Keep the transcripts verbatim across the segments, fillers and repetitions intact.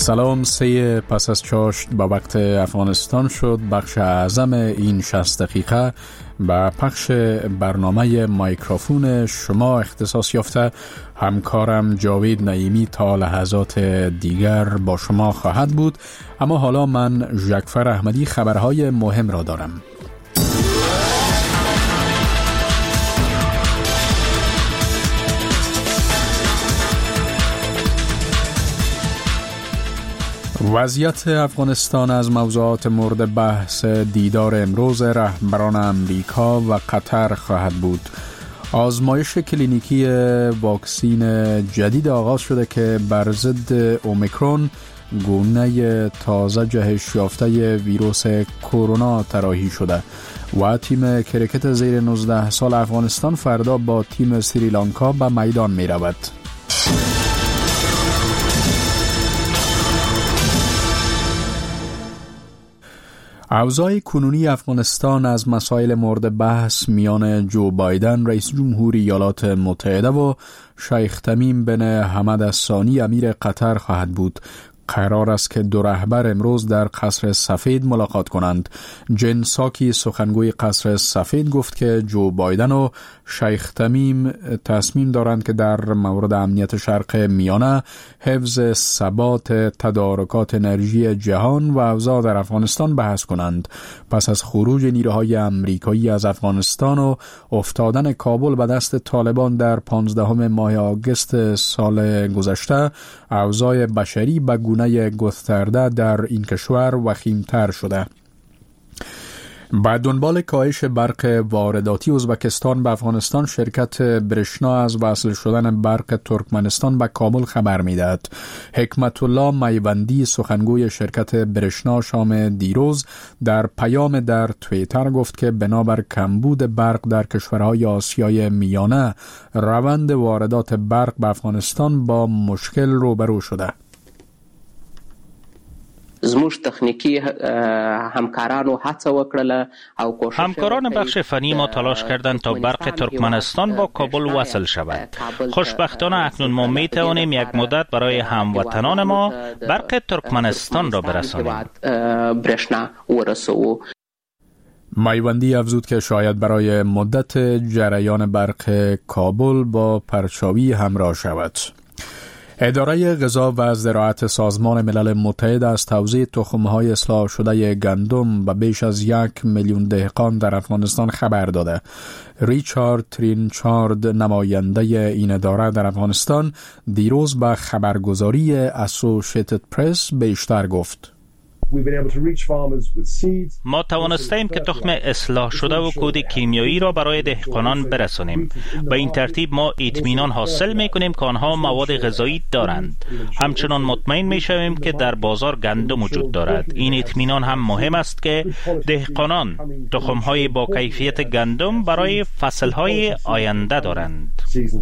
سلام. سه پس از چاشت با وقت افغانستان شد. بخش اعظم این شصت دقیقه با پخش برنامه مایکروفون شما اختصاص یافته. همکارم جاوید نعیمی تا لحظات دیگر با شما خواهد بود، اما حالا من ژکفر احمدی خبرهای مهم را دارم. وضعیت افغانستان از موضوعات مورد بحث دیدار امروز رهبران امریکا و قطر خواهد بود. آزمایش کلینیکی واکسین جدید آغاز شده که بر ضد اومیکرون، گونه تازه جهش یافته ویروس کرونا طراحی شده و تیم کرکت زیر نوزده سال افغانستان فردا با تیم سریلانکا به میدان می رود. اوضاع کنونی افغانستان از مسائل مورد بحث میان جو بایدن رئیس جمهور ایالات متحده و شیخ تمیم بن حمد الثانی امیر قطر خواهد بود. قرار است که دو رهبر امروز در قصر سفید ملاقات کنند. جن ساکی سخنگوی قصر سفید گفت که جو بایدن و شیخ تمیم تصمیم دارند که در مورد امنیت شرق میانه، حفظ ثبات تدارکات انرژی جهان و اوضاع در افغانستان بحث کنند. پس از خروج نیروهای امریکایی از افغانستان و افتادن کابل به دست طالبان در پانزدهم ماه آگوست سال گذشته، اوضاع بشری به گونه گسترده در این کشور وخیم‌تر شده. بعد دنبال کاهش برق وارداتی ازبکستان به افغانستان، شرکت برشنا از وصل شدن برق ترکمنستان به کابل خبر می‌دهد. حکمت الله میوندی سخنگوی شرکت برشنا شام دیروز در پیام در توییتر گفت که بنابر کمبود برق در کشورهای آسیای میانه، روند واردات برق به افغانستان با مشکل روبرو شده. زموږ تخنیکی همکارانو هڅه وکړله او کوشش همکاران بخش فنی ما تلاش کردند تا برق ترکمنستان با کابل وصل شود. خوشبختانه اکنون ما می توانیم یک مدت برای هموطنان ما برق ترکمنستان را برسانیم. میوندی افزود که شاید برای مدت جریان برق کابل با پرچاوی همراه شود. اداره غذا و زراعت سازمان ملل متحد از توزیع تخم‌های اصلاح شده گندم به بیش از یک میلیون دهقان در افغانستان خبر داده. ریچارد ترینچارد، نماینده این اداره در افغانستان، دیروز به خبرگزاری اسوسییتد پرس بیشتر گفت. ما توانستیم که تخم اصلاح شده و کود کیمیایی را برای دهقانان برسانیم. به این ترتیب ما اطمینان حاصل می کنیم که آنها مواد غذایی دارند. همچنان مطمئن می شویم که در بازار گندم وجود دارد. این اطمینان هم مهم است که دهقانان تخم‌های با کیفیت گندم برای فصل‌های آینده دارند.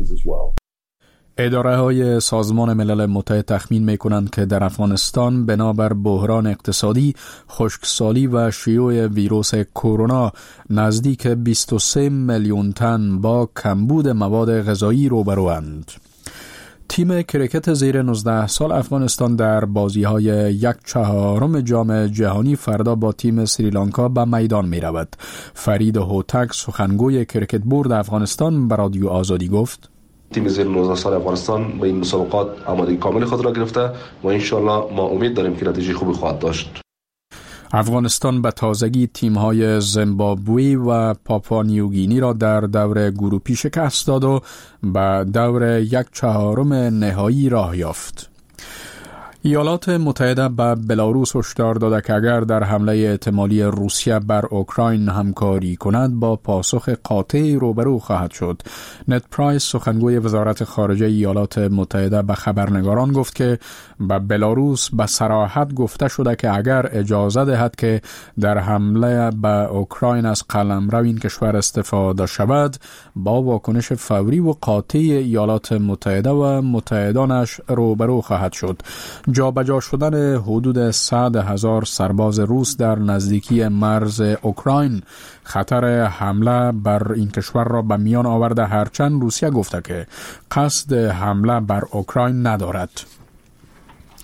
اداره های سازمان ملل متحد تخمین می کنند که در افغانستان بنابر بحران اقتصادی، خشکسالی و شیوع ویروس کرونا نزدیک بیست و سه میلیون تن با کمبود مواد غذایی روبروند. تیم کرکت زیر نوزده سال افغانستان در بازی های یک چهارم جام جهانی فردا با تیم سریلانکا به میدان می رود. فرید هوتک سخنگوی کرکت بورد افغانستان به رادیو آزادی گفت: تیم زیر نوزده سال افغانستان به این مسابقات آمادگی کامل خود را گرفته و انشالله ما امید داریم که نتیجه خوبی خواهد داشت. افغانستان به تازگی تیم‌های زیمبابوی و پاپوا نیوگینی را در دور گروهی شکست داد و به دور یک چهارم نهایی راه یافت. ایالات متحده به بلاروس هشدار داده که اگر در حمله احتمالی روسیه بر اوکراین همکاری کند با پاسخ قاطعی روبرو خواهد شد. نت پرایس سخنگوی وزارت خارجه ایالات متحده به خبرنگاران گفت که به بلاروس به صراحت گفته شده که اگر اجازه دهد که در حمله به اوکراین از قلمرو این کشور استفاده شود، با واکنش فوری و قاطعی ایالات متحده و متحدانش روبرو خواهد شد. جابجا شدن حدود صد هزار سرباز روس در نزدیکی مرز اوکراین خطر حمله بر این کشور را به میان آورده، هرچند روسیه گفته که قصد حمله بر اوکراین ندارد.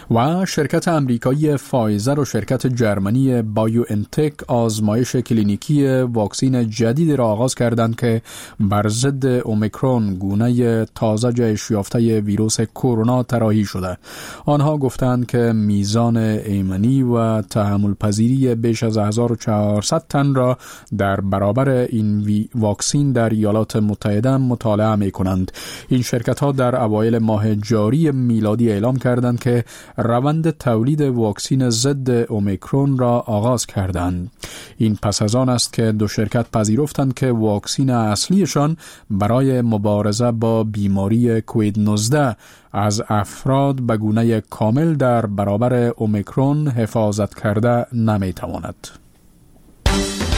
و شرکت امریکایی فایزر و شرکت جرمنی بایو انتک آزمایش کلینیکی واکسن جدید را آغاز کردند که بر ضد اومیکرون گونه تازه جهش یافته ویروس کرونا طراحی شده. آنها گفتند که میزان ایمنی و تحمل پذیری بیش از هزار و چهارصد تن را در برابر این واکسن در ایالات متحده مطالعه می کنند. این شرکت ها در اوایل ماه جاری میلادی اعلام کردند که روند تولید واکسن ضد اومیکرون را آغاز کردند. این پس از آن است که دو شرکت پذیرفتند که واکسن اصلیشان برای مبارزه با بیماری کووید نوزده از افراد به گونه کامل در برابر اومیکرون حفاظت کرده نمی تواند.